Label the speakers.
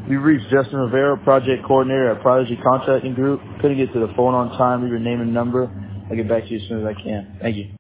Speaker 1: You've reached Justin Rivera, project coordinator at Prodigy Contracting Group. Couldn't get to the phone on time. Leave your name and number. I'll get back to you as soon as I can. Thank you.